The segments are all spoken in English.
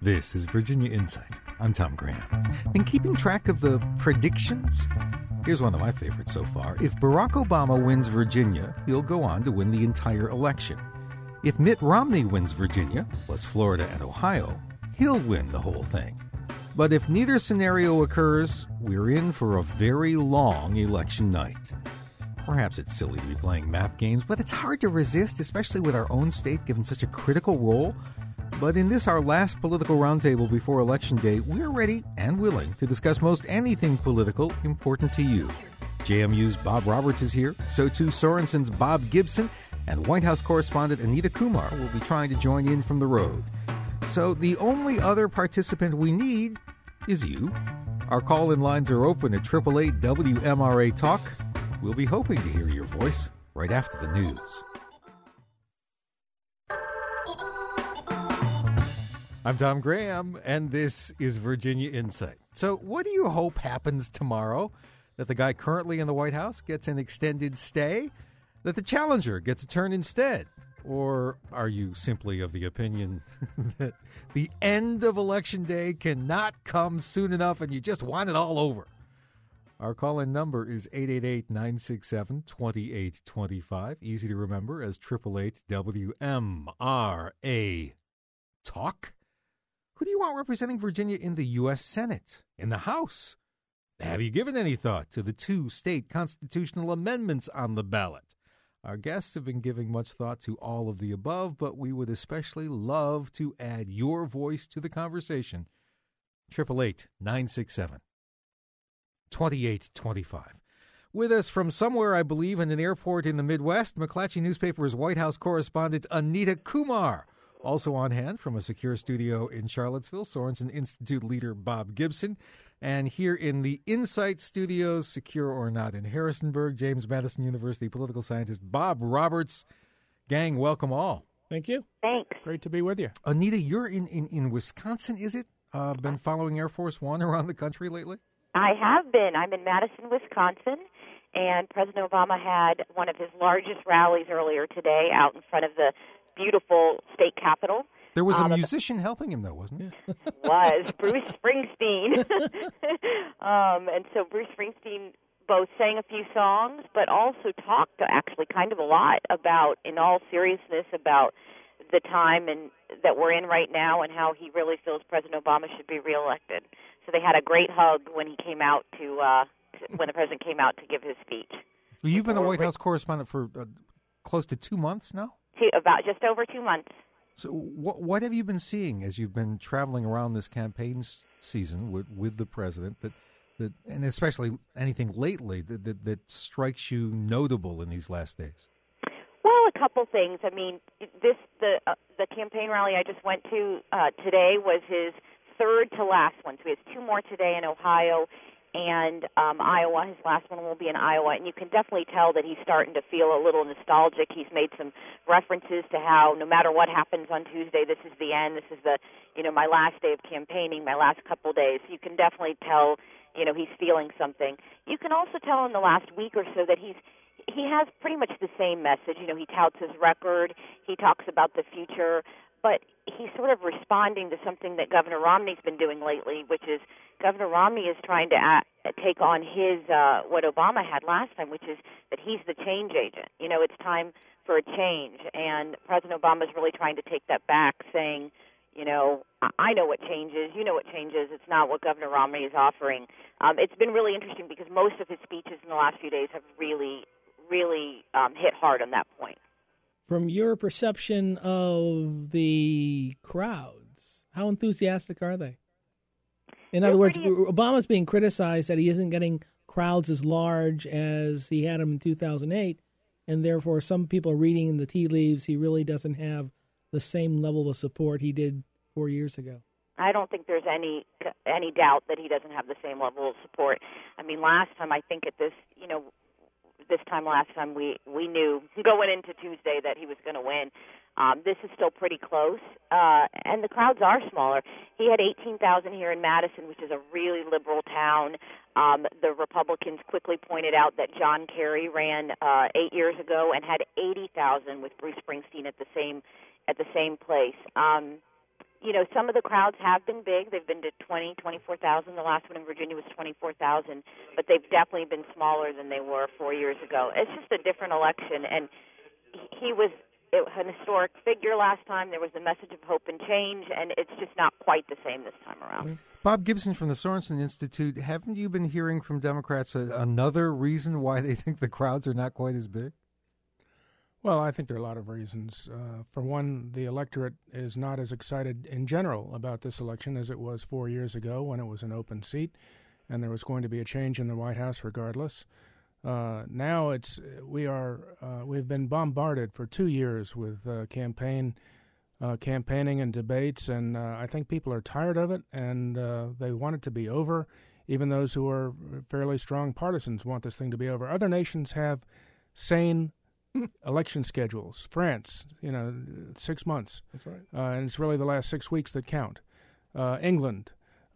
This is Virginia Insight. I'm Tom Graham. Been keeping track of the predictions? Here's one of my favorites so far. If Barack Obama wins Virginia, he'll go on to win the entire election. If Mitt Romney wins Virginia, plus Florida and Ohio, he'll win the whole thing. But if neither scenario occurs, we're in for a very long election night. Perhaps it's silly to be playing map games, but it's hard to resist, especially with our own state given such a critical role. But in this, our last political roundtable before Election Day, we're ready and willing to discuss most anything political important to you. JMU's Bob Roberts is here, so too Sorensen's Bob Gibson, and White House correspondent Anita Kumar will be trying to join in from the road. So the only other participant we need is you. Our call-in lines are open at 888-WMRA-TALK. We'll be hoping to hear your voice right after the news. I'm Tom Graham, and this is Virginia Insight. So what do you hope happens tomorrow? That the guy currently in the White House gets an extended stay? That the challenger gets a turn instead? Or are you simply of the opinion that the end of Election Day cannot come soon enough and you just want it all over? Our call-in number is 888-967-2825. Easy to remember as 888-WMRA-TALK. Who do you want representing Virginia in the U.S. Senate, in the House? Have you given any thought to the 2 state constitutional amendments on the ballot? Our guests have been giving much thought to all of the above, but we would especially love to add your voice to the conversation. 888-967-2825. With us from somewhere, I believe, in an airport in the Midwest, McClatchy Newspaper's White House correspondent Anita Kumar. Also on hand from a secure studio in Charlottesville, Sorensen Institute leader Bob Gibson. And here in the Insight Studios, secure or not, in Harrisonburg, James Madison University political scientist Bob Roberts. Gang, welcome all. Thank you. Thanks. Great to be with you. Anita, you're in Wisconsin, is it? Been following Air Force One around the country lately? I have been. I'm in Madison, Wisconsin, and President Obama had one of his largest rallies earlier today out in front of the beautiful state capitol. There was a musician helping him, though, wasn't there? Was Bruce Springsteen. And so Bruce Springsteen both sang a few songs, but also talked actually kind of a lot about, in all seriousness, about the time that we're in right now and how he really feels President Obama should be reelected. So they had a great hug when he came out when the president came out to give his speech. Well, you've been a White House correspondent for close to 2 months now? About just over 2 months. So what have you been seeing as you've been traveling around this campaign season with the president that and especially anything lately that strikes you notable in these last days? Well, a couple things. I mean, the campaign rally I just went to today was his third to last one. So he has 2 more today in Ohio and Iowa. His last one will be in Iowa, and you can definitely tell that he's starting to feel a little nostalgic. He's made some references to how no matter what happens on Tuesday, this is the end. This is my last day of campaigning, my last couple days. So you can definitely tell, he's feeling something. You can also tell in the last week or so that he has pretty much the same message. He touts his record. He talks about the future. But he's sort of responding to something that Governor Romney's been doing lately, which is Governor Romney is trying to take on his what Obama had last time, which is that he's the change agent. It's time for a change. And President Obama's really trying to take that back, saying, I know what changes. You know what changes. It's not what Governor Romney is offering. It's been really interesting because most of his speeches in the last few days have really, really hit hard on that point. From your perception of the crowds, how enthusiastic are they? In other words, Obama's being criticized that he isn't getting crowds as large as he had them in 2008, and therefore some people are reading in the tea leaves he really doesn't have the same level of support he did 4 years ago. I don't think there's any doubt that he doesn't have the same level of support. I mean, last time, I think at this time last time, we knew going into Tuesday that he was going to win. This is still pretty close, and the crowds are smaller. He had 18,000 here in Madison, which is a really liberal town. The Republicans quickly pointed out that John Kerry ran 8 years ago and had 80,000 with Bruce Springsteen at the same place. some of the crowds have been big. They've been to 24,000. The last one in Virginia was 24,000, but they've definitely been smaller than they were 4 years ago. It's just a different election, and he was an historic figure last time. There was the message of hope and change, and it's just not quite the same this time around. Bob Gibson from the Sorensen Institute, haven't you been hearing from Democrats another reason why they think the crowds are not quite as big? Well, I think there are a lot of reasons. For one, the electorate is not as excited in general about this election as it was 4 years ago when it was an open seat, and there was going to be a change in the White House regardless. Now we've been bombarded for 2 years with campaigning and debates, and I think people are tired of it, and they want it to be over. Even those who are fairly strong partisans want this thing to be over. Other nations have sane election schedules. France, 6 months. That's right. And it's really the last 6 weeks that count. England.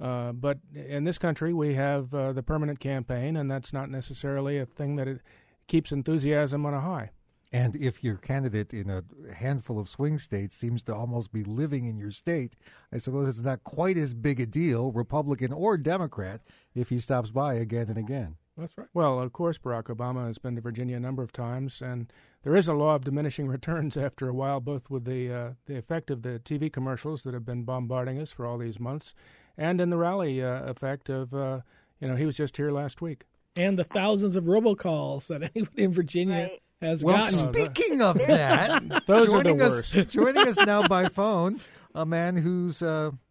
But in this country, we have the permanent campaign, and that's not necessarily a thing that it keeps enthusiasm on a high. And if your candidate in a handful of swing states seems to almost be living in your state, I suppose it's not quite as big a deal, Republican or Democrat, if he stops by again and again. That's right. Well, of course, Barack Obama has been to Virginia a number of times, and there is a law of diminishing returns after a while, both with the effect of the TV commercials that have been bombarding us for all these months, and in the rally effect of, he was just here last week. And the thousands of robocalls that anybody in Virginia has well, gotten. Well, speaking of that, those are the worst. Joining us now by phone, a man whose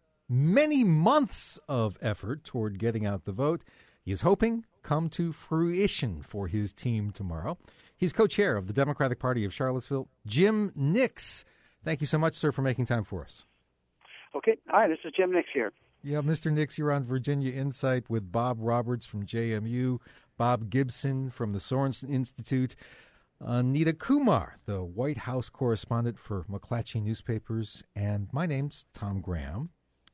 many months of effort toward getting out the vote, he is hoping come to fruition for his team tomorrow. He's co-chair of the Democratic Party of Charlottesville, Jim Nix. Thank you so much, sir, for making time for us. Okay. Hi, this is Jim Nix here. Yeah, Mr. Nix, you're on Virginia Insight with Bob Roberts from JMU, Bob Gibson from the Sorensen Institute, Anita Kumar, the White House correspondent for McClatchy Newspapers, and my name's Tom Graham.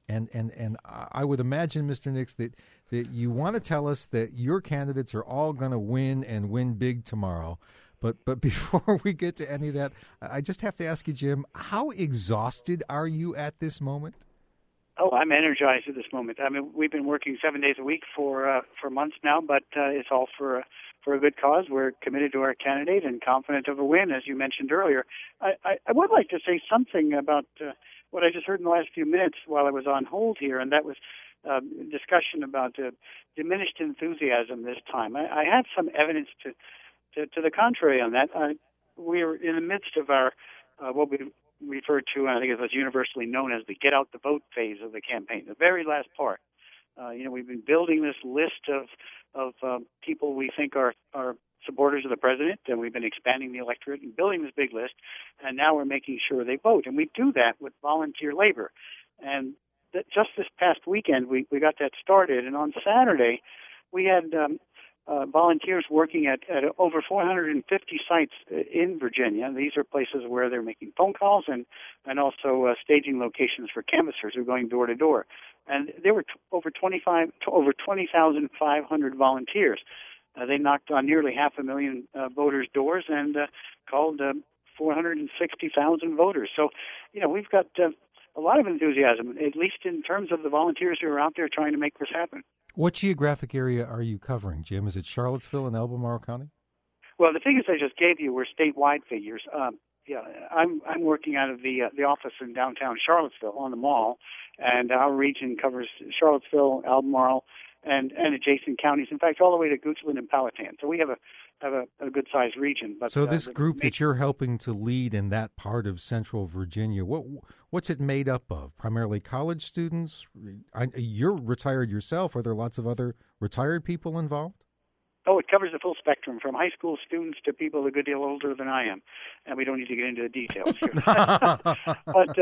And I would imagine, Mr. Nix, that you want to tell us that your candidates are all going to win and win big tomorrow. But before we get to any of that, I just have to ask you, Jim, how exhausted are you at this moment? Oh, I'm energized at this moment. I mean, we've been working 7 days a week for months now, but it's all for a good cause. We're committed to our candidate and confident of a win, as you mentioned earlier. I would like to say something about what I just heard in the last few minutes while I was on hold here, and that was discussion about diminished enthusiasm this time. I have some evidence to the contrary on that. We're in the midst of our what we refer to, and I think it was universally known as the get out the vote phase of the campaign, the very last part. We've been building this list of people we think are supporters of the president, and we've been expanding the electorate and building this big list, and now we're making sure they vote. And we do that with volunteer labor. And just this past weekend, we got that started, and on Saturday, we had volunteers working at over 450 sites in Virginia. These are places where they're making phone calls and also staging locations for canvassers who are going door to door. And there were over 20,500 volunteers. They knocked on nearly 500,000 voters' doors and called 460,000 voters. So, we've got a lot of enthusiasm, at least in terms of the volunteers who are out there trying to make this happen. What geographic area are you covering, Jim? Is it Charlottesville and Albemarle County? Well, the figures I just gave you were statewide figures. I'm working out of the office in downtown Charlottesville on the Mall, and our region covers Charlottesville, Albemarle, and adjacent counties. In fact, all the way to Goochland and Powhatan. So we have a good-sized region. But so this group that you're helping to lead in that part of Central Virginia, what's it made up of? Primarily college students? You're retired yourself. Are there lots of other retired people involved? Oh, it covers the full spectrum, from high school students to people a good deal older than I am, and we don't need to get into the details here. But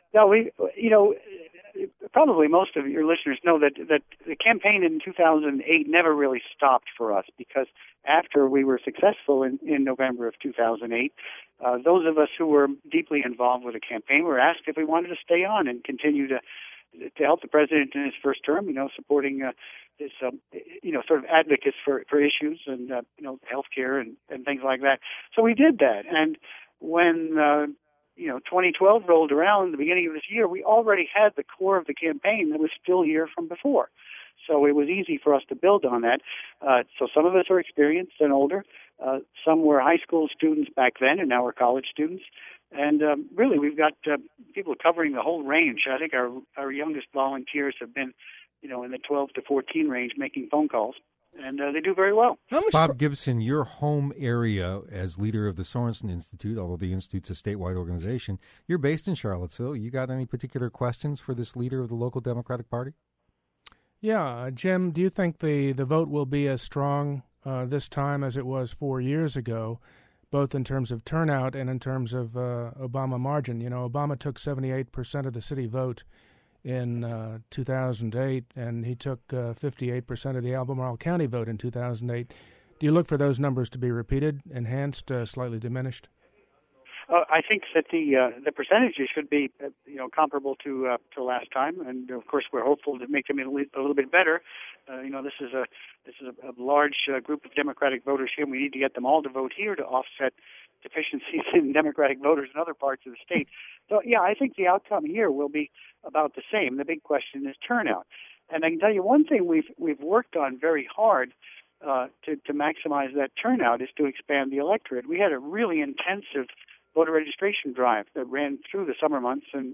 probably most of your listeners know that the campaign in 2008 never really stopped for us, because after we were successful in November of 2008, those of us who were deeply involved with the campaign were asked if we wanted to stay on and continue to help the president in his first term, supporting his, sort of advocates for issues and, healthcare and things like that. So we did that. And when, 2012 rolled around, the beginning of this year, we already had the core of the campaign that was still here from before. So it was easy for us to build on that. So some of us are experienced and older. Some were high school students back then, and now we're college students. And really, we've got people covering the whole range. I think our youngest volunteers have been, in the 12 to 14 range, making phone calls. And they do very well. Bob Gibson, your home area as leader of the Sorensen Institute, although the Institute's a statewide organization, you're based in Charlottesville. You got any particular questions for this leader of the local Democratic Party? Yeah, Jim, do you think the vote will be as strong this time as it was 4 years ago, both in terms of turnout and in terms of Obama margin? Obama took 78% of the city vote in 2008, and he took 58% of the Albemarle County vote in 2008. Do you look for those numbers to be repeated, enhanced, slightly diminished? I think that the percentages should be, comparable to last time, and of course we're hopeful to make them a little bit better. This is a large group of Democratic voters here. We need to get them all to vote here to offset deficiencies in Democratic voters in other parts of the state. So, yeah, I think the outcome here will be about the same. The big question is turnout. And I can tell you one thing we've worked on very hard to maximize that turnout is to expand the electorate. We had a really intensive voter registration drive that ran through the summer months, and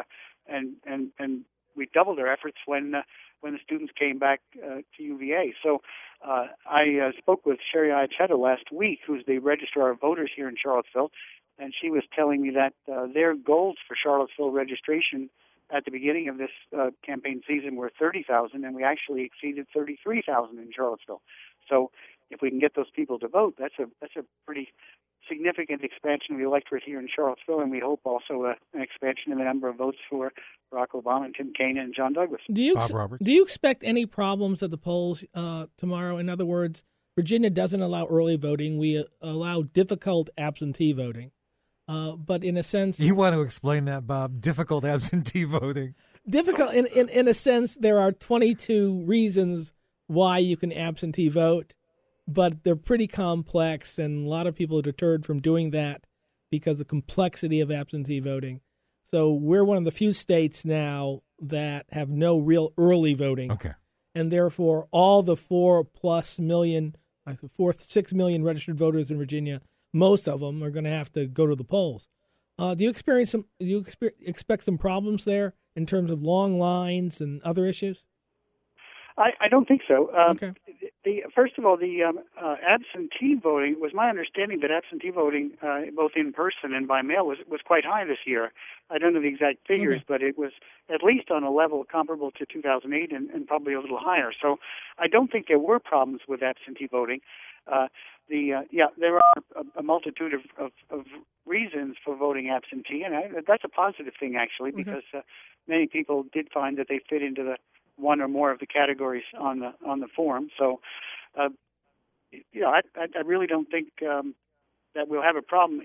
we doubled our efforts when the students came back to UVA. So I spoke with Sherry Iachetta last week, who's the registrar of voters here in Charlottesville, and she was telling me that their goals for Charlottesville registration at the beginning of this campaign season were 30,000, and we actually exceeded 33,000 in Charlottesville. So if we can get those people to vote, that's a pretty significant expansion of the electorate here in Charlottesville, and we hope also an expansion in the number of votes for Barack Obama and Tim Kaine and John Douglas. Bob Roberts. Do you expect any problems at the polls tomorrow? In other words, Virginia doesn't allow early voting. We allow difficult absentee voting. But in a sense... You want to explain that, Bob? Difficult absentee voting? Difficult. In a sense, there are 22 reasons why you can absentee vote, but they're pretty complex, and a lot of people are deterred from doing that because of the complexity of absentee voting. So we're one of the few states now that have no real early voting. Okay. And therefore, all the 6 million registered voters in Virginia, most of them are going to have to go to the polls. Do you expect some problems there in terms of long lines and other issues? I don't think so. Okay. First of all, the absentee voting, was my understanding that absentee voting, both in person and by mail, was quite high this year. I don't know the exact figures, but it was at least on a level comparable to 2008 and probably a little higher. So I don't think there were problems with absentee voting. There are a multitude of reasons for voting absentee, and that's a positive thing, actually, because many people did find that they fit into the one or more of the categories on the form. So, I really don't think that we'll have a problem.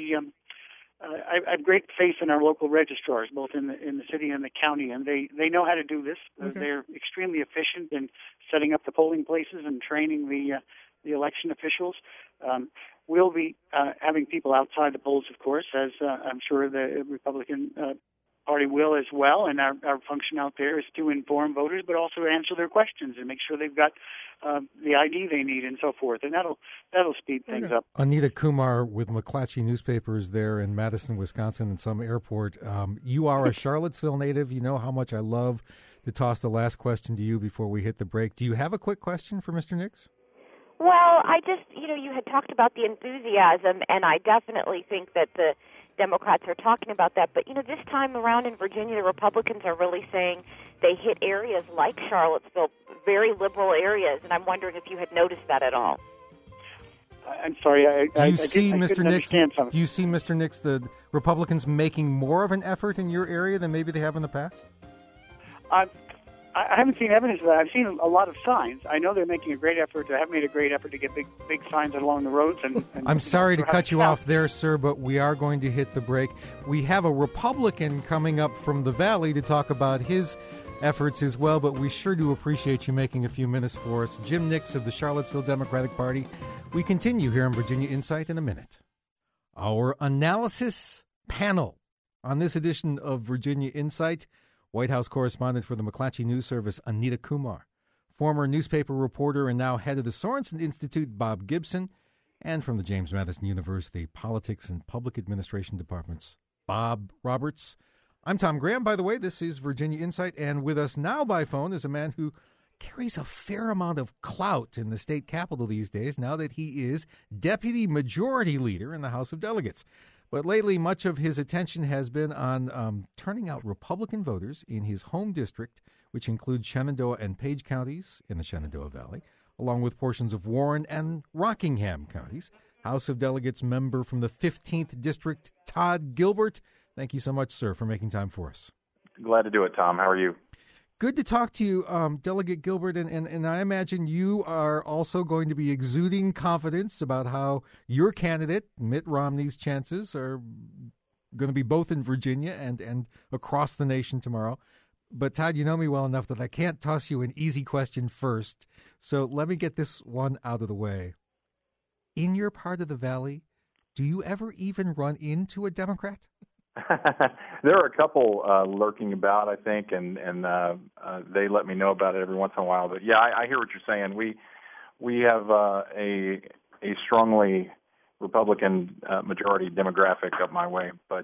I have great faith in our local registrars, both in the city and the county, and they know how to do this. They're extremely efficient in setting up the polling places and training the election officials. We'll be having people outside the polls, of course, as I'm sure the Republican Party will as well, and our function out there is to inform voters, but also answer their questions and make sure they've got the ID they need and so forth, and that'll speed things up. Anita Kumar with McClatchy Newspapers there in Madison, Wisconsin, in some airport. You are a Charlottesville native. You know how much I love to toss the last question to you before we hit the break. Do you have a quick question for Mr. Nix? Well, I just, you had talked about the enthusiasm, and I definitely think that the Democrats are talking about that. But, this time around in Virginia, the Republicans are really saying they hit areas like Charlottesville, very liberal areas, and I'm wondering if you had noticed that at all. I'm sorry, Do you see, Mr. Nix, the Republicans making more of an effort in your area than maybe they have in the past? I haven't seen evidence of that. I've seen a lot of signs. I know they're making a great effort. They have made a great effort to get big signs along the roads. And I'm sorry to cut you off there, sir, but we are going to hit the break. We have a Republican coming up from the Valley to talk about his efforts as well, but we sure do appreciate you making a few minutes for us. Jim Nix of the Charlottesville Democratic Party. We continue here on Virginia Insight in a minute. Our analysis panel. On this edition of Virginia Insight, White House correspondent for the McClatchy News Service, Anita Kumar, former newspaper reporter and now head of the Sorensen Institute, Bob Gibson, and from the James Madison University Politics and Public Administration Departments, Bob Roberts. I'm Tom Graham, by the way. This is Virginia Insight, and with us now by phone is a man who carries a fair amount of clout in the state capitol these days now that he is Deputy Majority Leader in the House of Delegates. But lately, much of his attention has been on turning out Republican voters in his home district, which includes Shenandoah and Page counties in the Shenandoah Valley, along with portions of Warren and Rockingham counties. House of Delegates member from the 15th District, Todd Gilbert. Thank you so much, sir, for making time for us. Glad to do it, Tom. How are you? Good to talk to you, Delegate Gilbert, and I imagine you are also going to be exuding confidence about how your candidate, Mitt Romney's chances are going to be both in Virginia and across the nation tomorrow. But, Todd, you know me well enough that I can't toss you an easy question first, so let me get this one out of the way. In your part of the Valley, do you ever even run into a Democrat? There are a couple lurking about, I think, and they let me know about it every once in a while. But yeah, I hear what you're saying. We have a strongly Republican majority demographic up my way, but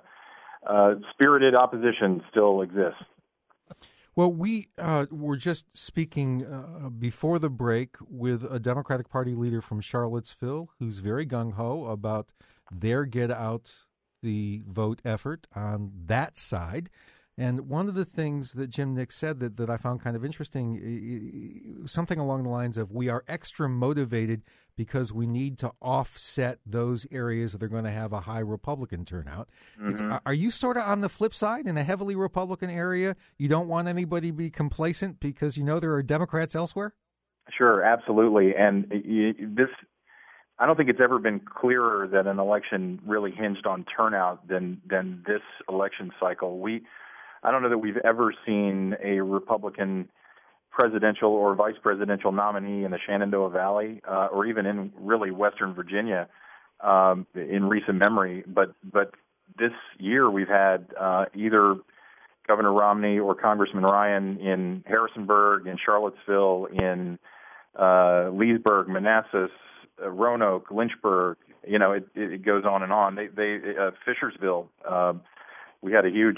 spirited opposition still exists. Well, we were just speaking before the break with a Democratic Party leader from Charlottesville who's very gung-ho about their get-out the vote effort on that side. And one of the things that Jim Nix said that I found kind of interesting, something along the lines of, we are extra motivated because we need to offset those areas that are going to have a high Republican turnout. Mm-hmm. Are you sort of on the flip side in a heavily Republican area? You don't want anybody to be complacent because you know there are Democrats elsewhere? Sure, absolutely. And this, I don't think it's ever been clearer that an election really hinged on turnout than this election cycle. I don't know that we've ever seen a Republican presidential or vice presidential nominee in the Shenandoah Valley or even in really Western Virginia in recent memory. But this year we've had either Governor Romney or Congressman Ryan in Harrisonburg, in Charlottesville, in Leesburg, Manassas, Roanoke, Lynchburg, it goes on and on. Fishersville, we had a huge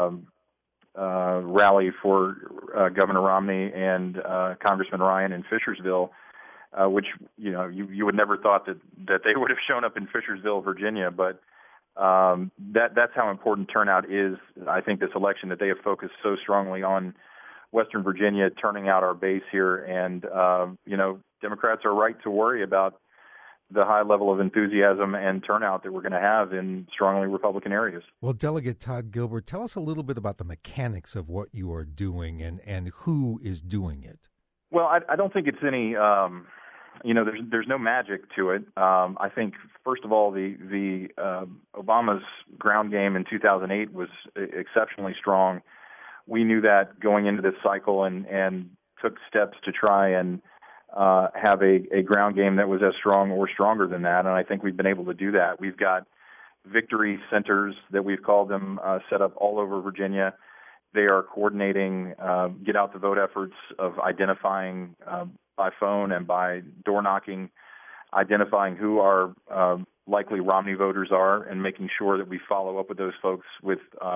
rally for Governor Romney and Congressman Ryan in Fishersville, which you would never thought that they would have shown up in Fishersville, Virginia, but that's how important turnout is. I think this election, that they have focused so strongly on Western Virginia, turning out our base here, and Democrats are right to worry about the high level of enthusiasm and turnout that we're going to have in strongly Republican areas. Well, Delegate Todd Gilbert, tell us a little bit about the mechanics of what you are doing and who is doing it. Well, I don't think it's any, there's no magic to it. I think, first of all, the Obama's ground game in 2008 was exceptionally strong. We knew that going into this cycle and took steps to try and have a ground game that was as strong or stronger than that, and I think we've been able to do that. We've got victory centers that we've called them set up all over Virginia. They are coordinating get-out-the-vote efforts of identifying by phone and by door knocking, identifying who our likely Romney voters are, and making sure that we follow up with those folks with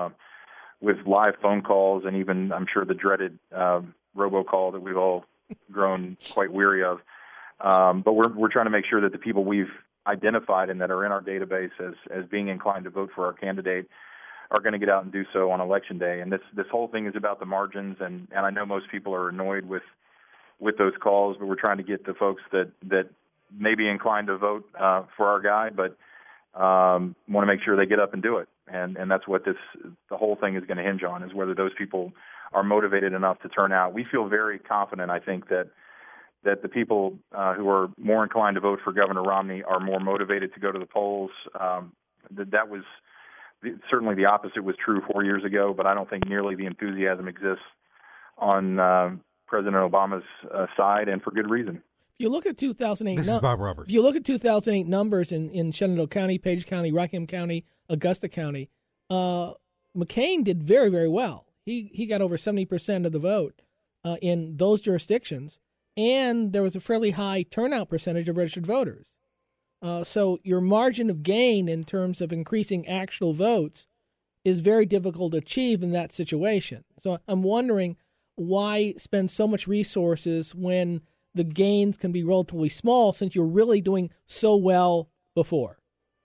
live phone calls and even, I'm sure, the dreaded robocall that we've all grown quite weary of. But we're trying to make sure that the people we've identified and that are in our database as being inclined to vote for our candidate are going to get out and do so on Election Day. And this whole thing is about the margins, and I know most people are annoyed with those calls, but we're trying to get the folks that may be inclined to vote for our guy, but want to make sure they get up and do it. And that's what the whole thing is going to hinge on, is whether those people are motivated enough to turn out. We feel very confident, I think, that the people who are more inclined to vote for Governor Romney are more motivated to go to the polls. That was certainly the opposite was true 4 years ago, but I don't think nearly the enthusiasm exists on President Obama's side, and for good reason. If you look at 2008, This is Bob Roberts. If you look at 2008 numbers in Shenandoah County, Page County, Rockingham County, Augusta County, McCain did very, very well. He got over 70% of the vote in those jurisdictions, and there was a fairly high turnout percentage of registered voters. So your margin of gain in terms of increasing actual votes is very difficult to achieve in that situation. So I'm wondering why spend so much resources when the gains can be relatively small since you're really doing so well before?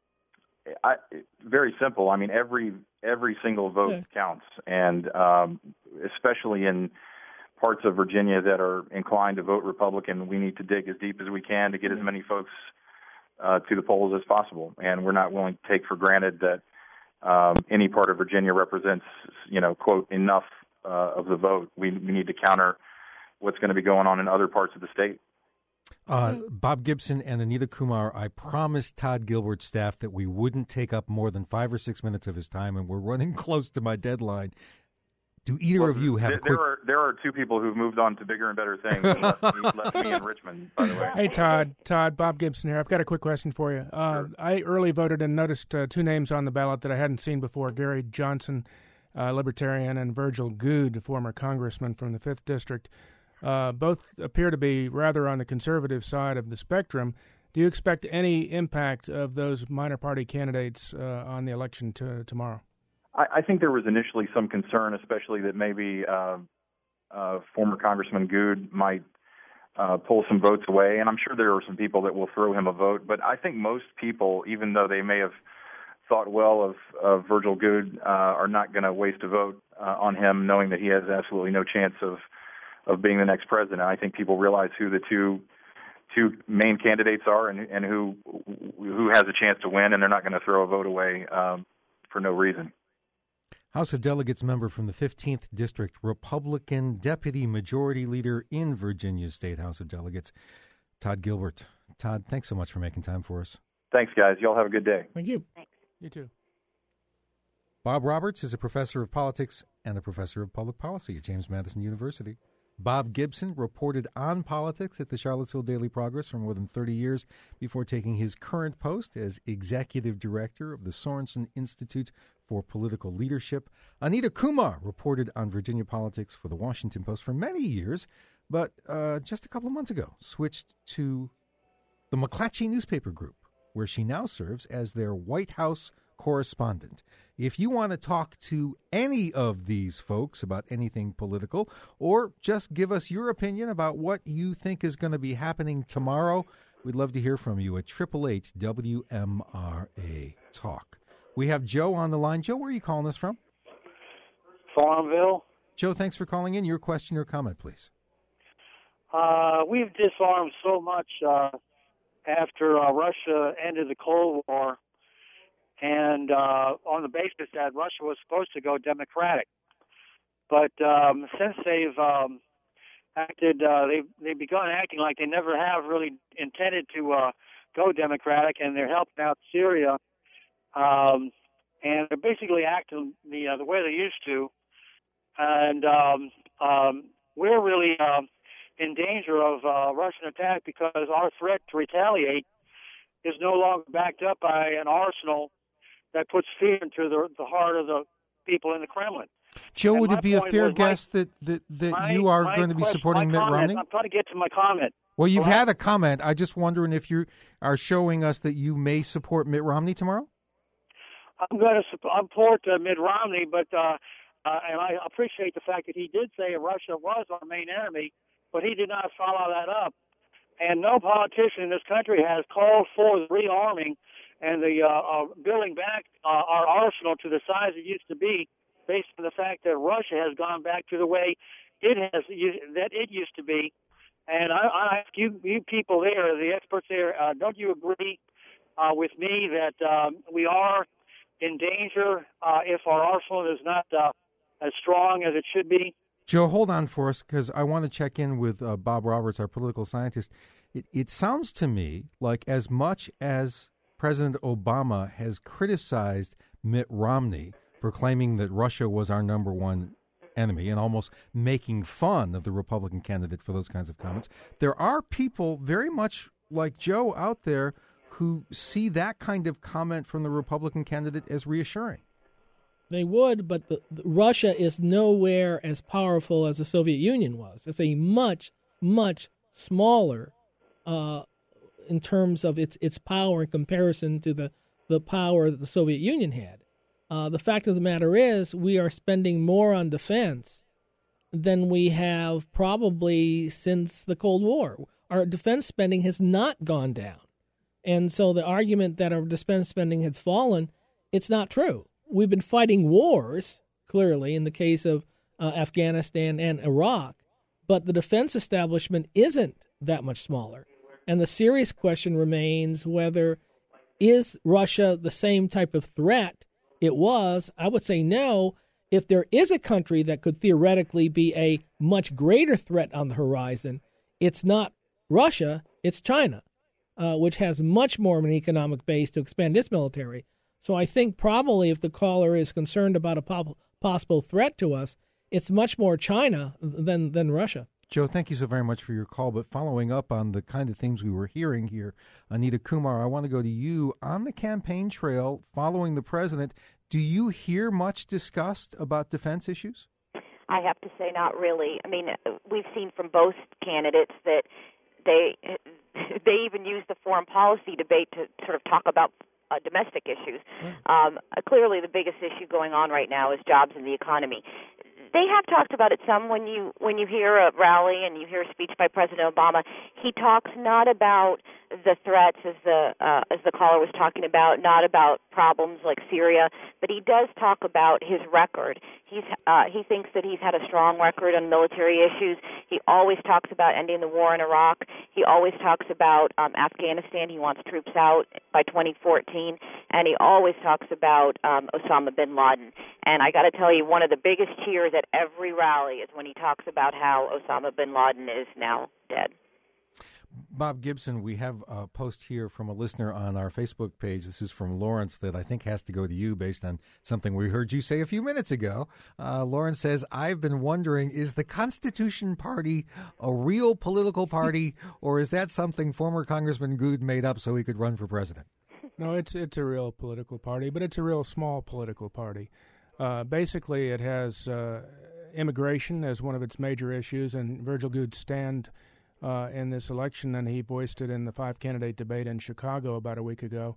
Very simple. I mean, every single vote counts, and especially in parts of Virginia that are inclined to vote Republican, we need to dig as deep as we can to get as many folks to the polls as possible. And we're not willing to take for granted that any part of Virginia represents, quote, enough of the vote. We need to counter what's going to be going on in other parts of the state. Bob Gibson and Anita Kumar, I promised Todd Gilbert's staff that we wouldn't take up more than 5 or 6 minutes of his time, and we're running close to my deadline. Do either of you have a quick... There are 2 people who've moved on to bigger and better things and left me in Richmond, by the way. Hey, Todd, Bob Gibson here. I've got a quick question for you. Sure. I early voted and noticed 2 names on the ballot that I hadn't seen before, Gary Johnson, Libertarian, and Virgil Goode, former congressman from the 5th District. Both appear to be rather on the conservative side of the spectrum. Do you expect any impact of those minor party candidates on the election tomorrow? I think there was initially some concern, especially that maybe former Congressman Goode might pull some votes away, and I'm sure there are some people that will throw him a vote. But I think most people, even though they may have thought well of Virgil Goode, are not going to waste a vote on him, knowing that he has absolutely no chance of being the next president. I think people realize who the two main candidates are and who has a chance to win, and they're not going to throw a vote away for no reason. House of Delegates member from the 15th District, Republican Deputy Majority Leader in Virginia's State House of Delegates, Todd Gilbert. Todd, thanks so much for making time for us. Thanks, guys. Y'all have a good day. Thank you. Thanks. You too. Bob Roberts is a professor of politics and a professor of public policy at James Madison University. Bob Gibson reported on politics at the Charlottesville Daily Progress for more than 30 years before taking his current post as executive director of the Sorensen Institute for Political Leadership. Anita Kumar reported on Virginia politics for the Washington Post for many years, but just a couple of months ago switched to the McClatchy newspaper group, where she now serves as their White House correspondent. If you want to talk to any of these folks about anything political, or just give us your opinion about what you think is going to be happening tomorrow, we'd love to hear from you at 888-WMRA-TALK. We have Joe on the line. Joe, where are you calling us from? Farmville. Joe, thanks for calling in. Your question or comment, please. We've disarmed so much after Russia ended the Cold War, and on the basis that Russia was supposed to go democratic. But since they've acted, they've begun acting like they never have really intended to go democratic, and they're helping out Syria, and they're basically acting the way they used to. And we're really in danger of Russian attack because our threat to retaliate is no longer backed up by an arsenal that puts fear into the heart of the people in the Kremlin. Joe, would it be a fair guess that you are going to be supporting Mitt Romney? I'm trying to get to my comment. Well, you've had a comment. I'm just wondering if you are showing us that you may support Mitt Romney tomorrow? I'm going to support Mitt Romney, but and I appreciate the fact that he did say Russia was our main enemy, but he did not follow that up. And no politician in this country has called for the rearming and the building back our arsenal to the size it used to be, based on the fact that Russia has gone back to the way it used to be. And I ask you people there, the experts there, don't you agree with me that we are in danger if our arsenal is not as strong as it should be? Joe, hold on for us, because I want to check in with Bob Roberts, our political scientist. It sounds to me like as much as President Obama has criticized Mitt Romney for claiming that Russia was our number one enemy and almost making fun of the Republican candidate for those kinds of comments. There are people very much like Joe out there who see that kind of comment from the Republican candidate as reassuring. They would, but Russia is nowhere as powerful as the Soviet Union was. It's a much, much smaller in terms of its power in comparison to the power that the Soviet Union had. The fact of the matter is we are spending more on defense than we have probably since the Cold War. Our defense spending has not gone down. And so the argument that our defense spending has fallen, it's not true. We've been fighting wars, clearly, in the case of Afghanistan and Iraq, but the defense establishment isn't that much smaller. And the serious question remains whether is Russia the same type of threat it was? I would say no. If there is a country that could theoretically be a much greater threat on the horizon, it's not Russia, it's China, which has much more of an economic base to expand its military. So I think probably if the caller is concerned about a possible threat to us, it's much more China than Russia. Joe, thank you so very much for your call. But following up on the kind of themes we were hearing here, Anita Kumar, I want to go to you. On the campaign trail following the president, do you hear much discussed about defense issues? I have to say not really. I mean, we've seen from both candidates that they even use the foreign policy debate to sort of talk about domestic issues. Clearly, the biggest issue going on right now is jobs and the economy. They have talked about it some. When you hear a rally and you hear a speech by President Obama, he talks not about the threats as the caller was talking about, not about problems like Syria, but he does talk about his record. He thinks that he's had a strong record on military issues. He always talks about ending the war in Iraq. He always talks about Afghanistan. He wants troops out by 2014, and he always talks about Osama bin Laden. And I got to tell you, one of the biggest cheers at every rally is when he talks about how Osama bin Laden is now dead. Bob Gibson, we have a post here from a listener on our Facebook page. This is from Lawrence that I think has to go to you based on something we heard you say a few minutes ago. Lawrence says, I've been wondering, is the Constitution Party a real political party, or is that something former Congressman Good made up so he could run for president? No, it's a real political party, but it's a real small political party. Basically, it has immigration as one of its major issues, and Virgil Good's stand in this election, and he voiced it in the 5-candidate debate in Chicago about a week ago,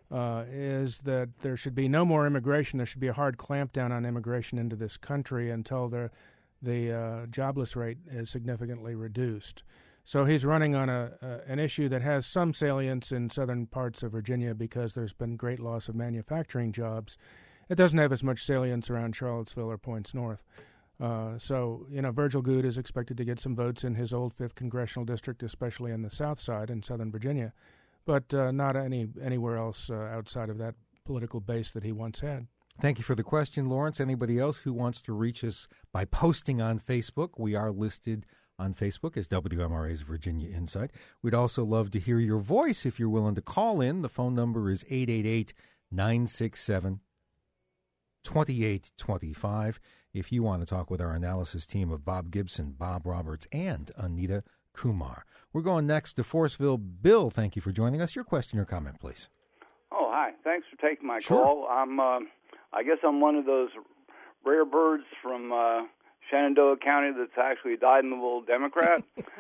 is that there should be no more immigration. There should be a hard clampdown on immigration into this country until the jobless rate is significantly reduced. So he's running on an issue that has some salience in southern parts of Virginia because there's been great loss of manufacturing jobs. It doesn't have as much salience around Charlottesville or Points North. So, Virgil Good is expected to get some votes in his old 5th congressional district, especially in the south side in southern Virginia, but not anywhere else outside of that political base that he once had. Thank you for the question, Lawrence. Anybody else who wants to reach us by posting on Facebook, we are listed on Facebook as WMRA's Virginia Insight. We'd also love to hear your voice if you're willing to call in. The phone number is 888-967-2825. If you want to talk with our analysis team of Bob Gibson, Bob Roberts, and Anita Kumar. We're going next to Forestville. Bill, thank you for joining us. Your question or comment, please. Oh, hi. Thanks for taking my Sure. call. I guess I'm one of those rare birds from Shenandoah County that's actually a dyed-in-the-wool Democrat.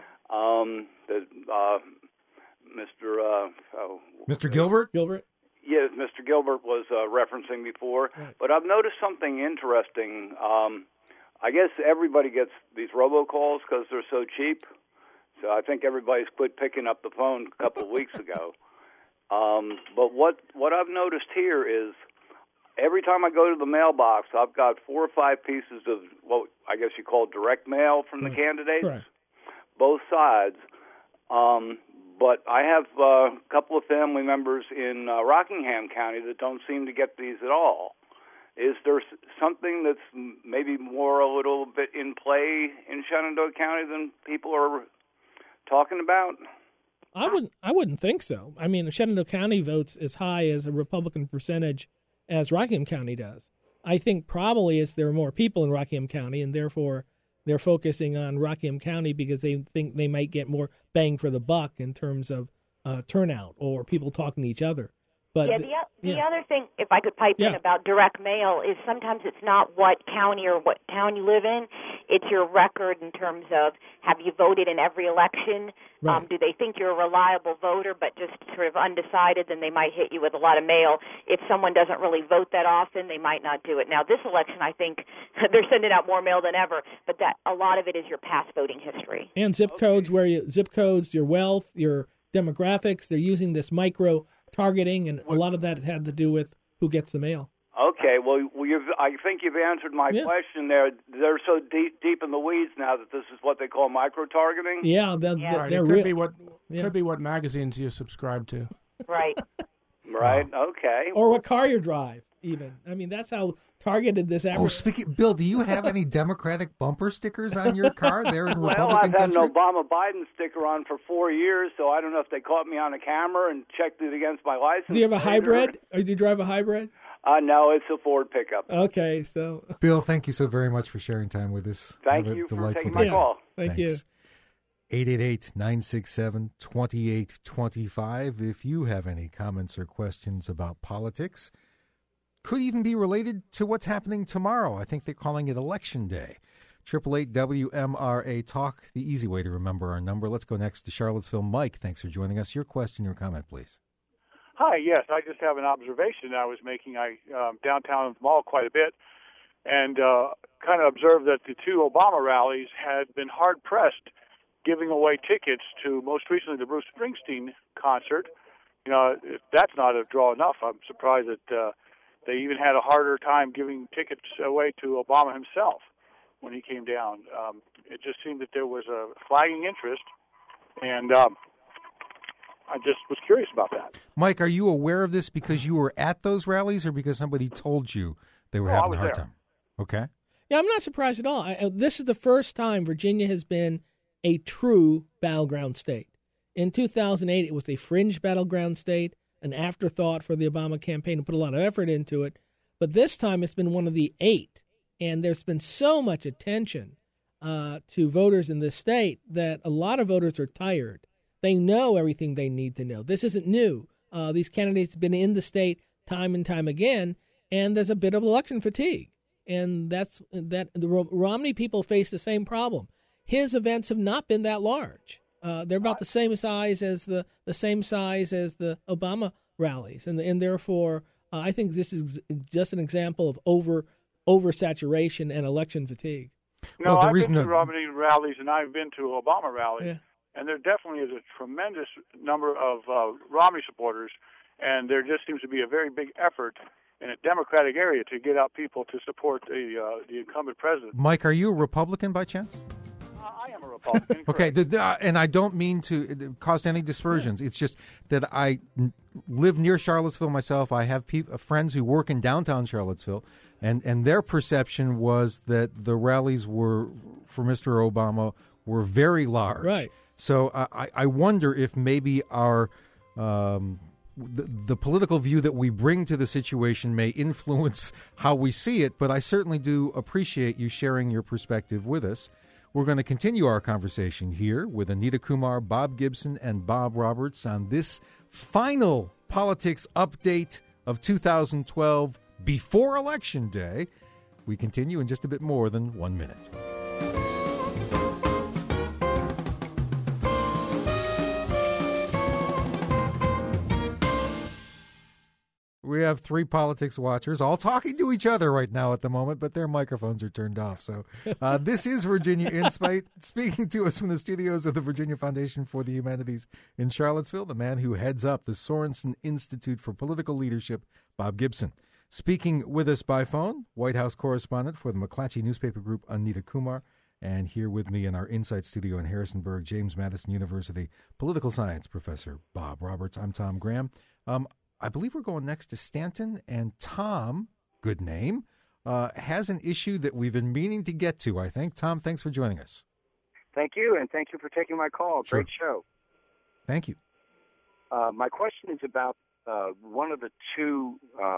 Mr. Gilbert? Gilbert? Yes, Mr. Gilbert was referencing before. Right. But I've noticed something interesting. I guess everybody gets these robocalls because they're so cheap. So I think everybody's quit picking up the phone a couple of weeks ago. But what I've noticed here is every time I go to the mailbox, I've got 4 or 5 pieces of what I guess you call direct mail from the candidates, Right. both sides. But I have a couple of family members in Rockingham County that don't seem to get these at all. Is there something that's maybe more a little bit in play in Shenandoah County than people are talking about? I wouldn't think so. I mean, Shenandoah County votes as high as a Republican percentage as Rockingham County does. I think probably it's there are more people in Rockingham County, and therefore they're focusing on Rockingham County because they think they might get more bang for the buck in terms of turnout or people talking to each other. But the other thing, if I could pipe in about direct mail, is sometimes it's not what county or what town you live in. It's your record in terms of have you voted in every election? Right. Do they think you're a reliable voter but just sort of undecided? Then they might hit you with a lot of mail. If someone doesn't really vote that often, they might not do it. Now, this election, I think they're sending out more mail than ever, but that a lot of it is your past voting history. And zip codes, your wealth, your demographics. They're using this micro targeting, and a lot of that had to do with who gets the mail. Okay, well, I think you've answered my question there. They're so deep in the weeds now that this is what they call micro-targeting? Yeah, right. they're it real. could be what magazines you subscribe to. Right. Right, okay. Or what car you drive, even. I mean, that's how targeted this advertising. Bill, do you have any Democratic bumper stickers on your car there in Well, Republican I've had country? an Obama-Biden sticker on for 4 years, so I don't know if they caught me on a camera and checked it against my license. Do you have a hybrid? Or do you drive a hybrid? No, it's a Ford pickup. Okay, so... Bill, thank you so very much for sharing time with us. Thank you for taking my call. Thank you. 888-967-2825. If you have any comments or questions about politics, could even be related to what's happening tomorrow. I think they're calling it Election Day. 888-WMRA-TALK, the easy way to remember our number. Let's go next to Charlottesville. Mike, thanks for joining us. Your question, your comment, please. Hi, yes, I just have an observation I was making. I downtown the mall quite a bit, and kind of observed that the two Obama rallies had been hard-pressed giving away tickets to, most recently, the Bruce Springsteen concert. You know, if that's not a draw enough, I'm surprised that they even had a harder time giving tickets away to Obama himself when he came down. It just seemed that there was a flagging interest, and I just was curious about that. Mike, are you aware of this because you were at those rallies or because somebody told you they were having a hard time? Okay. Yeah, I'm not surprised at all. This is the first time Virginia has been a true battleground state. In 2008, it was a fringe battleground state, an afterthought for the Obama campaign to put a lot of effort into it. But this time it's been one of the 8, and there's been so much attention to voters in this state that a lot of voters are tired. They know everything they need to know. This isn't new. These candidates have been in the state time and time again, and there's a bit of election fatigue. And the Romney people face the same problem. His events have not been that large. They're about the same size as the Obama rallies, and therefore I think this is just an example of oversaturation and election fatigue. No, I've been to Romney rallies and I've been to Obama rallies, and there definitely is a tremendous number of Romney supporters, and there just seems to be a very big effort in a Democratic area to get out people to support the incumbent president. Mike, are you a Republican by chance? I am a Republican. Okay, and I don't mean to cause any dispersions. It's just that I live near Charlottesville myself. I have friends who work in downtown Charlottesville, and their perception was that the rallies were for Mr. Obama were very large. Right. So I wonder if maybe our the political view that we bring to the situation may influence how we see it. But I certainly do appreciate you sharing your perspective with us. We're going to continue our conversation here with Anita Kumar, Bob Gibson, and Bob Roberts on this final politics update of 2012 before Election Day. We continue in just a bit more than 1 minute. We have 3 politics watchers all talking to each other right now at the moment, but their microphones are turned off. So this is Virginia Insight, speaking to us from the studios of the Virginia Foundation for the Humanities in Charlottesville, the man who heads up the Sorensen Institute for Political Leadership, Bob Gibson. Speaking with us by phone, White House correspondent for the McClatchy newspaper group, Anita Kumar, and here with me in our Insight studio in Harrisonburg, James Madison University political science professor, Bob Roberts. I'm Tom Graham. I believe we're going next to Stanton, and Tom, good name, has an issue that we've been meaning to get to, I think. Tom, thanks for joining us. Thank you, and thank you for taking my call. Sure. Great show. Thank you. My question is about one of the 2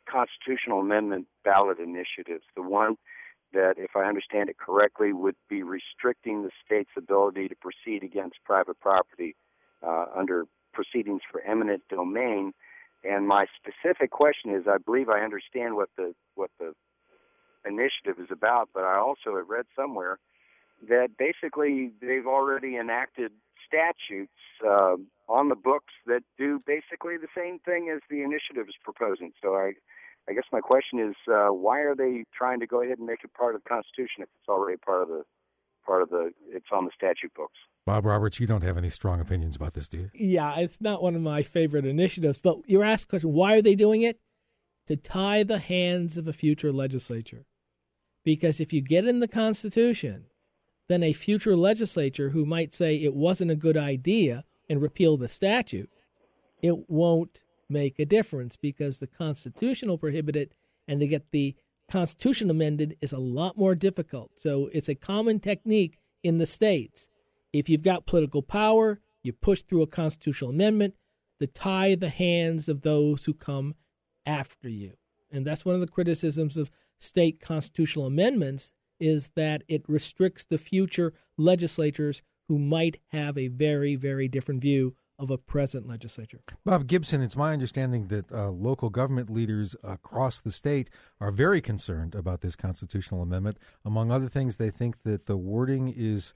constitutional amendment ballot initiatives. The one that, if I understand it correctly, would be restricting the state's ability to proceed against private property under proceedings for eminent domain. And my specific question is, I believe I understand what the initiative is about, but I also have read somewhere that basically they've already enacted statutes on the books that do basically the same thing as the initiative is proposing. So I guess my question is, why are they trying to go ahead and make it part of the Constitution if it's already it's on the statute books? Bob Roberts, you don't have any strong opinions about this, do you? Yeah, it's not one of my favorite initiatives, but you're asked the question, why are they doing it? To tie the hands of a future legislature. Because if you get in the Constitution, then a future legislature who might say it wasn't a good idea and repeal the statute, it won't make a difference because the Constitution will prohibit it, and to get the Constitution amended is a lot more difficult. So it's a common technique in the states. If you've got political power, you push through a constitutional amendment to tie the hands of those who come after you. And that's one of the criticisms of state constitutional amendments, is that it restricts the future legislatures who might have a very, very different view of a present legislature. Bob Gibson, it's my understanding that local government leaders across the state are very concerned about this constitutional amendment. Among other things, they think that the wording is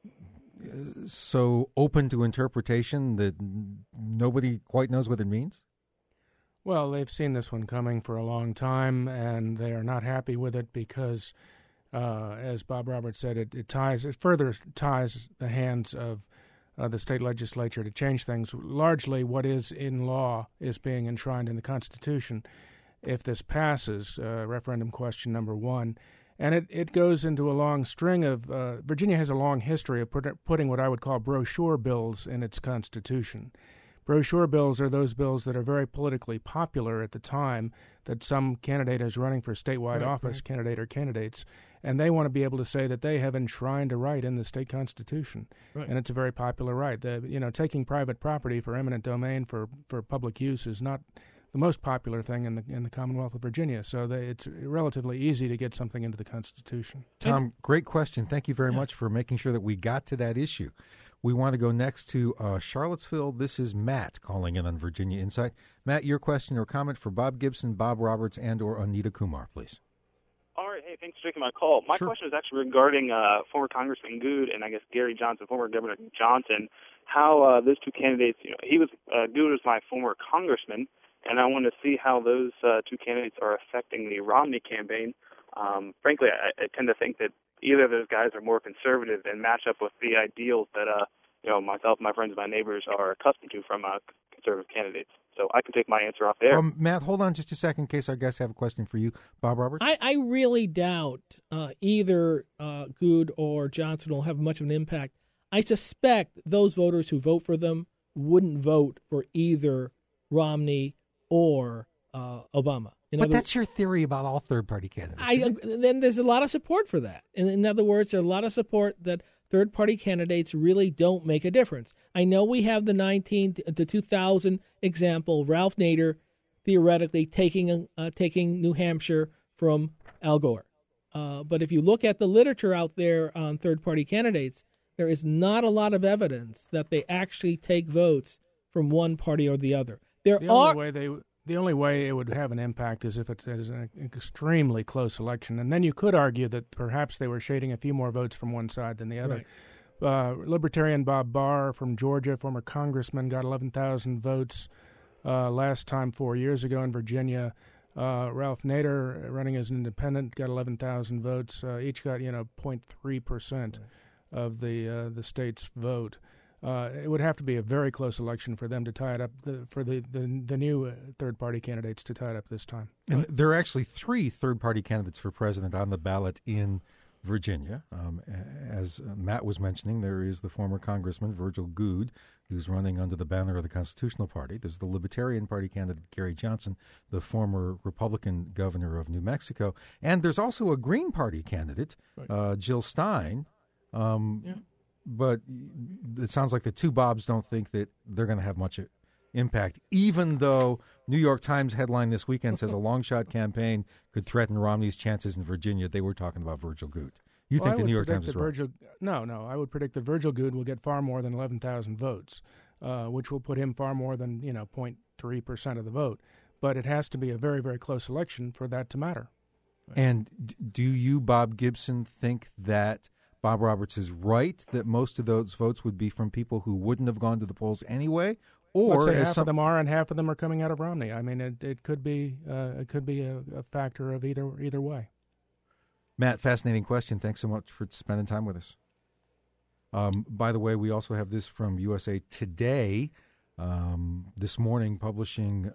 so open to interpretation that nobody quite knows what it means? Well, they've seen this one coming for a long time, and they are not happy with it because, as Bob Roberts said, it further ties the hands of the state legislature to change things. Largely what is in law is being enshrined in the Constitution. If this passes, referendum question number 1, and it goes into a long string of, Virginia has a long history of putting what I would call brochure bills in its Constitution. Brochure bills are those bills that are very politically popular at the time that some candidate is running for statewide office, candidate or candidates, and they want to be able to say that they have enshrined a right in the state constitution, and it's a very popular right. Taking private property for eminent domain for public use is not the most popular thing in the Commonwealth of Virginia, so it's relatively easy to get something into the Constitution. Tom, great question. Thank you very much for making sure that we got to that issue. We want to go next to Charlottesville. This is Matt calling in on Virginia Insight. Matt, your question or comment for Bob Gibson, Bob Roberts, and or Anita Kumar, please. All right. Hey, thanks for taking my call. My question is actually regarding former Congressman Good and I guess Gary Johnson, former Governor Johnson, how those two candidates, he was Good was my former congressman, and I want to see how those two candidates are affecting the Romney campaign. Frankly, I tend to think that either of those guys are more conservative and match up with the ideals that myself, my friends, my neighbors are accustomed to from conservative candidates. So I can take my answer off there. Matt, hold on just a second in case our guests have a question for you. Bob Roberts? I really doubt either Good or Johnson will have much of an impact. I suspect those voters who vote for them wouldn't vote for either Romney or Obama. But that's your theory about all third-party candidates. Then there's a lot of support for that. In other words, there's a lot of support that third-party candidates really don't make a difference. I know we have the 19 to 2000 example, Ralph Nader theoretically taking New Hampshire from Al Gore. But if you look at the literature out there on third-party candidates, there is not a lot of evidence that they actually take votes from one party or the other. The only way it would have an impact is if it is an extremely close election. And then you could argue that perhaps they were shading a few more votes from one side than the other. Right. Libertarian Bob Barr from Georgia, former congressman, got 11,000 votes last time 4 years ago in Virginia. Ralph Nader, running as an independent, got 11,000 votes. Each got 0.3% of the state's vote. It would have to be a very close election for them to tie it up, for the new third-party candidates to tie it up this time. And there are actually 3 third-party candidates for president on the ballot in Virginia. As Matt was mentioning, there is the former Congressman Virgil Good, who's running under the banner of the Constitutional Party. There's the Libertarian Party candidate Gary Johnson, the former Republican governor of New Mexico. And there's also a Green Party candidate, Jill Stein. But it sounds like the two Bobs don't think that they're going to have much impact, even though New York Times headline this weekend says a long-shot campaign could threaten Romney's chances in Virginia. They were talking about Virgil Goode. You think the New York Times is right? No. I would predict that Virgil Goode will get far more than 11,000 votes, which will put him far more than 0.3% of the vote. But it has to be a very, very close election for that to matter. And do you, Bob Gibson, think that Bob Roberts is right that most of those votes would be from people who wouldn't have gone to the polls anyway? Or Let's say half of them are, and half of them are coming out of Romney. I mean, it could be a factor of either way. Matt, fascinating question. Thanks so much for spending time with us. By the way, we also have this from USA Today this morning, publishing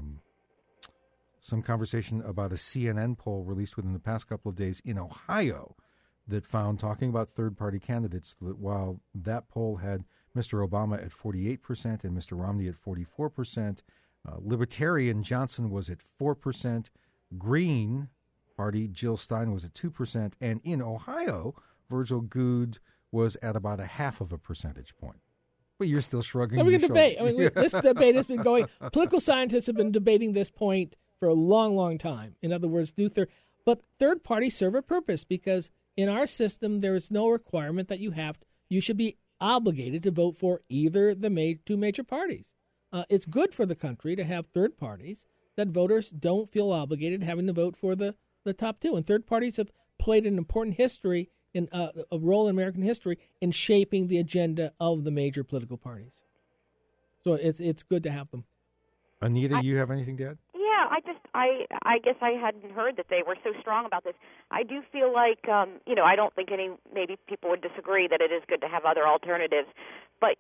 some conversation about a CNN poll released within the past couple of days in Ohio that found, talking about third-party candidates, that while that poll had Mr. Obama at 48% and Mr. Romney at 44%, Libertarian Johnson was at 4%, Green Party Jill Stein was at 2%, and in Ohio, Virgil Goode was at about a half of a percentage point. But you're still shrugging. So we can debate. I mean, this debate has been going. Political scientists have been debating this point for a long, long time. In other words, but third parties serve a purpose, because in our system there is no requirement that you should be obligated to vote for either the two major parties. It's good for the country to have third parties that voters don't feel obligated having to vote for the top two. And third parties have played an important a role in American history in shaping the agenda of the major political parties. So it's good to have them. Anita, you have anything to add? Yeah, I guess I hadn't heard that they were so strong about this. I do feel like, I don't think maybe people would disagree that it is good to have other alternatives, but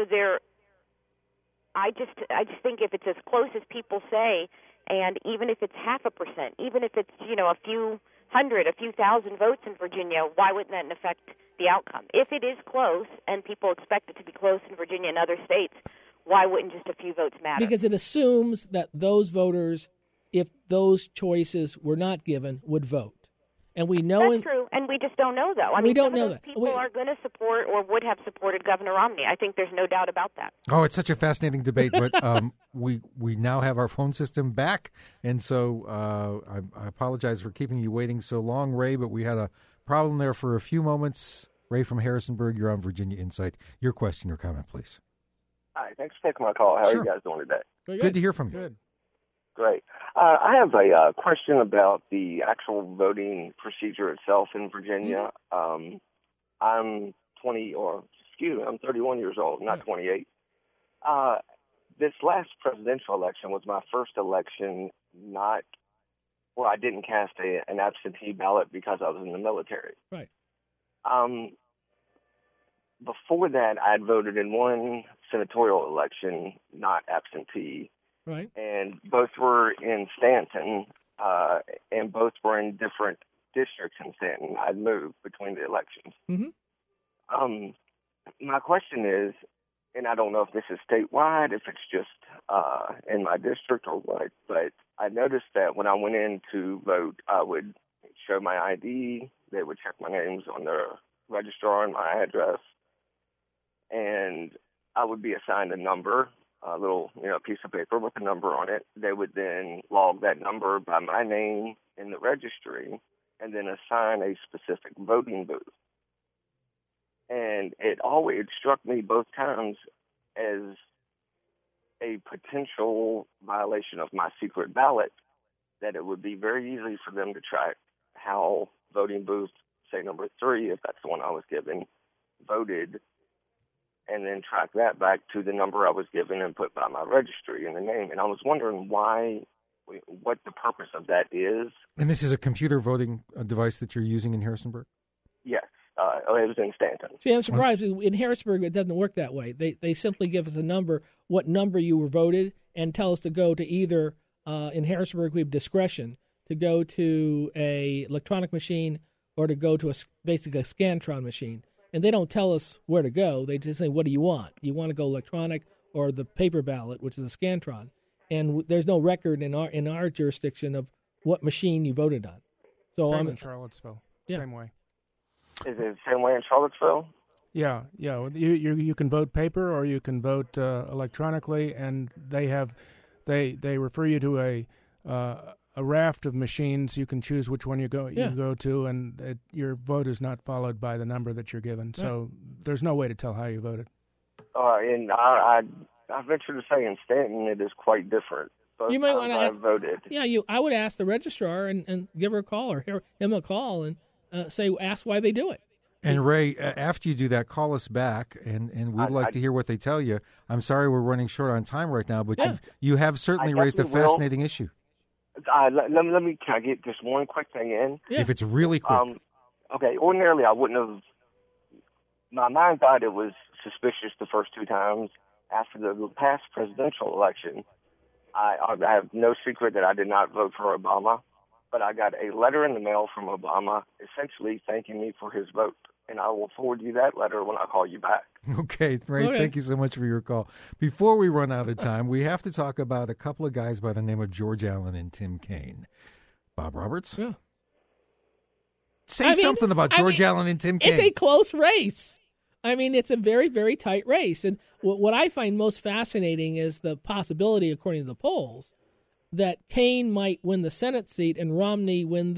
I just think if it's as close as people say, and even if it's 0.5%, even if it's a few hundred, a few thousand votes in Virginia, why wouldn't that affect the outcome? If it is close and people expect it to be close in Virginia and other states, why wouldn't just a few votes matter? Because it assumes that those voters, if those choices were not given, would vote. And we know that's true, and we just don't know, though. We don't know that. People are going to support or would have supported Governor Romney. I think there's no doubt about that. Oh, it's such a fascinating debate, but we now have our phone system back, and so I apologize for keeping you waiting so long, Ray, but we had a problem there for a few moments. Ray from Harrisonburg, you're on Virginia Insight. Your question or comment, please. Hi, thanks for taking my call. How Sure. are you guys doing today? Good to hear from you. Good. Great. I have a question about the actual voting procedure itself in Virginia. I'm 31 years old, not 28. This last presidential election was my first election I didn't cast an absentee ballot because I was in the military. Right. Before that, I'd voted in one senatorial election, not absentee. Right. And both were in Stanton, and both were in different districts in Stanton. I'd moved between the elections. Mm-hmm. My question is, and I don't know if this is statewide, if it's just in my district or what, but I noticed that when I went in to vote, I would show my ID. They would check my names on the registrar and my address, and I would be assigned a number, a little piece of paper with a number on it. They would then log that number by my name in the registry and then assign a specific voting booth. And it always struck me both times as a potential violation of my secret ballot, that it would be very easy for them to track how voting booth, say number 3, if that's the one I was given, voted, and then track that back to the number I was given and put by my registry and the name. And I was wondering what the purpose of that is. And this is a computer voting device that you're using in Harrisonburg? Yes. It was in Stanton. See, I'm surprised. In Harrisonburg, it doesn't work that way. They simply give us a number, what number you were voted, and tell us to go to either, in Harrisonburg, we have discretion to go to a electronic machine or to go to basically a Scantron machine. And they don't tell us where to go. They just say, what do you want? Do you want to go electronic or the paper ballot, which is a Scantron? And there's no record in our jurisdiction of what machine you voted on. So Same in Charlottesville. Yeah. Same way. Is it the same way in Charlottesville? Yeah. You can vote paper or you can vote electronically, and they have They refer you to a raft of machines. You can choose which one you go to, and your vote is not followed by the number that you're given. So there's no way to tell how you voted. And I venture to say in Stanton it is quite different. You might want to voted. Yeah, I would ask the registrar and give her a call or him a call and ask why they do it. And Ray, after you do that, call us back, and we'd like to hear what they tell you. I'm sorry we're running short on time right now, but you have certainly raised a fascinating issue. Let me, can I get just one quick thing in? Yeah. If it's really quick. Okay, ordinarily I wouldn't have, my mind thought it was suspicious the first two times. After the past presidential election, I have no secret that I did not vote for Obama, but I got a letter in the mail from Obama essentially thanking me for his vote. And I will forward you that letter when I call you back. Okay, Ray, Thank you so much for your call. Before we run out of time, we have to talk about a couple of guys by the name of George Allen and Tim Kaine. Bob Roberts? Yeah. Say something about George Allen and Tim Kaine. It's a close race. I mean, it's a very, very tight race. And what I find most fascinating is the possibility, according to the polls, that Kaine might win the Senate seat and Romney win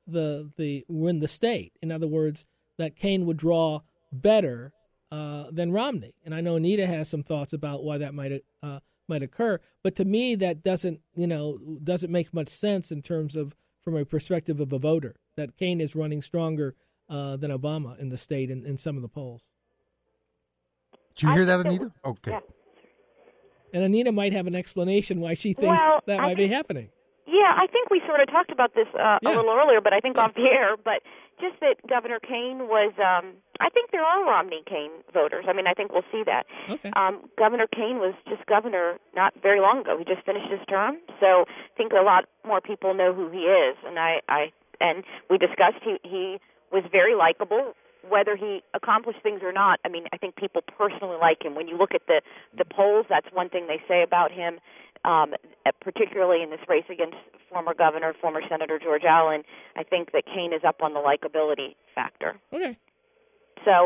the state. In other words, that Kaine would draw better than Romney. And I know Anita has some thoughts about why that might occur. But to me, that doesn't make much sense in terms of from a perspective of a voter, that Kaine is running stronger than Obama in the state in some of the polls. Did you hear that, Anita? Okay. Yeah. And Anita might have an explanation why she thinks that might be happening. Yeah, I think we sort of talked about this a little earlier, but I think off the air. But just that Governor Kaine was, I think there are Romney-Kaine voters. I mean, I think we'll see that. Okay. Governor Kaine was just governor not very long ago. He just finished his term. So I think a lot more people know who he is. And we discussed he was very likable. Whether he accomplished things or not, I mean, I think people personally like him. When you look at the polls, that's one thing they say about him, particularly in this race against former governor, former Senator George Allen. I think that Kaine is up on the likability factor. Okay. So,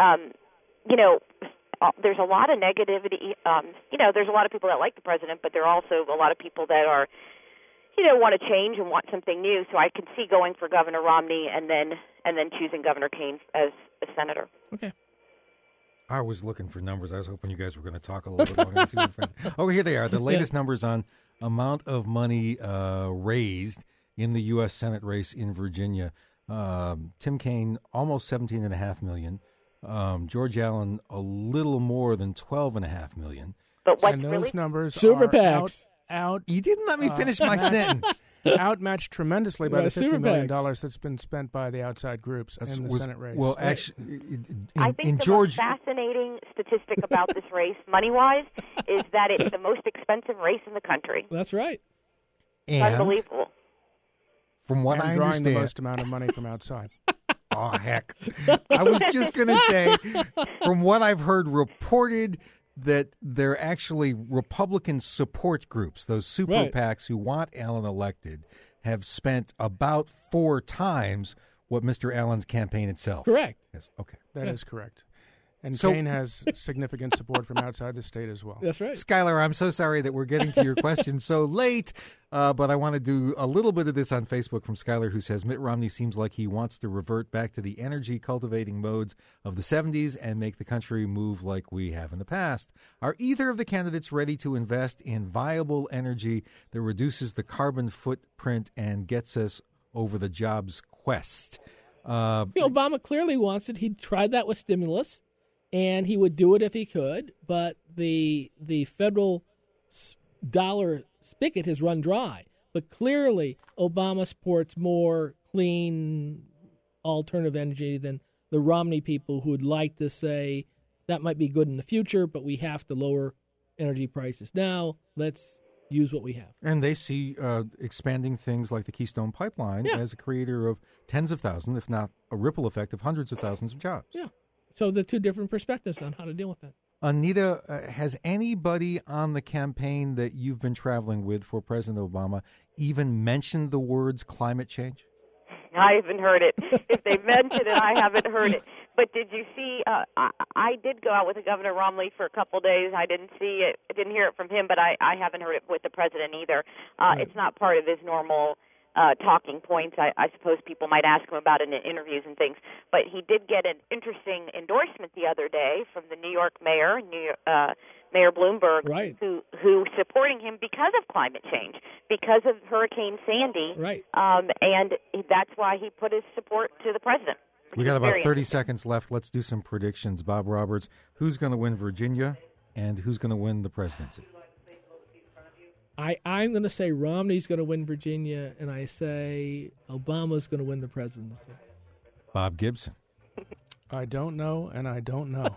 there's a lot of negativity. There's a lot of people that like the president, but there are also a lot of people that are, want to change and want something new. So I can see going for Governor Romney and then choosing Governor Kaine as a senator. Okay. I was looking for numbers. I was hoping you guys were going to talk a little bit longer. Oh, here they are. The latest numbers on amount of money raised in the U.S. Senate race in Virginia. Tim Kaine, almost $17.5 million. George Allen, a little more than $12.5 million. But what's and those really numbers Super are PACs. Out. You didn't let me finish my sentence. Outmatched tremendously by the $50 million PACs. that's been spent by the outside groups in the Senate race. Well, actually, I think the most fascinating statistic about this race, money-wise, is that it's the most expensive race in the country. That's right. It's unbelievable. From what I drawing understand, the most amount of money from outside. Oh, heck. I was just going to say, from what I've heard reported, that they're actually Republican support groups, those super PACs who want Allen elected, have spent about 4 times what Mr. Allen's campaign itself. Correct. Yes. Okay. That is correct. And So- Kaine has significant support from outside the state as well. That's right. Skylar, I'm so sorry that we're getting to your question so late, but I want to do a little bit of this on Facebook from Skylar, who says Mitt Romney seems like he wants to revert back to the energy-cultivating modes of the 70s and make the country move like we have in the past. Are either of the candidates ready to invest in viable energy that reduces the carbon footprint and gets us over the jobs quest? Obama clearly wants it. He tried that with stimulus. And he would do it if he could, but the federal dollar spigot has run dry. But clearly, Obama supports more clean alternative energy than the Romney people who would like to say that might be good in the future, but we have to lower energy prices now. Let's use what we have. And they see expanding things like the Keystone Pipeline as a creator of tens of thousands, if not a ripple effect of hundreds of thousands of jobs. Yeah. So the two different perspectives on how to deal with that. Anita, has anybody on the campaign that you've been traveling with for President Obama even mentioned the words climate change? I haven't heard it. If they mentioned it, I haven't heard it. But did you see? I did go out with Governor Romney for a couple days. I didn't see it. I didn't hear it from him, but I haven't heard it with the president either. Right. It's not part of his normal talking points. I suppose people might ask him about it in interviews and things. But he did get an interesting endorsement the other day from the New York mayor, Mayor Bloomberg, right. who supporting him because of climate change, because of Hurricane Sandy. Right. And that's why he put his support to the president. We got about 30 seconds left. Let's do some predictions. Bob Roberts, who's going to win Virginia and who's going to win the presidency? I'm going to say Romney's going to win Virginia, and I say Obama's going to win the presidency. Bob Gibson. I don't know, and I don't know.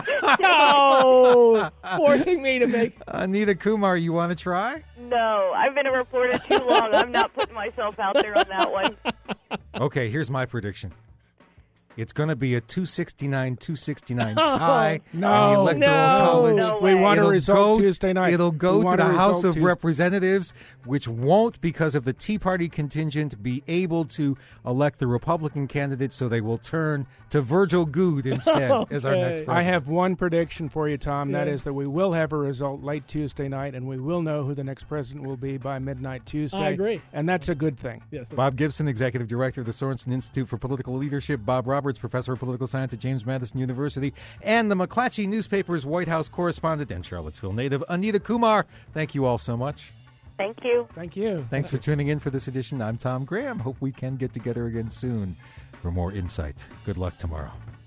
No! Forcing me to make... Anita Kumar, you want to try? No, I've been a reporter too long. I'm not putting myself out there on that one. Okay, here's my prediction. It's going to be a 269-269 tie in the Electoral College. No we want a result Tuesday night. It'll go to the House of Representatives, which won't, because of the Tea Party contingent, be able to elect the Republican candidate, so they will turn to Virgil Goode instead as our next president. I have one prediction for you, Tom. Yeah. That is that we will have a result late Tuesday night, and we will know who the next president will be by midnight Tuesday. I agree. And that's a good thing. Yes, Bob Gibson, Executive Director of the Sorensen Institute for Political Leadership. Bob Roberts, Professor of Political Science at James Madison University, and the McClatchy Newspaper's White House correspondent and Charlottesville native, Anita Kumar. Thank you all so much. Thank you. Thank you. Thanks for tuning in for this edition. I'm Tom Graham. Hope we can get together again soon for more insight. Good luck tomorrow.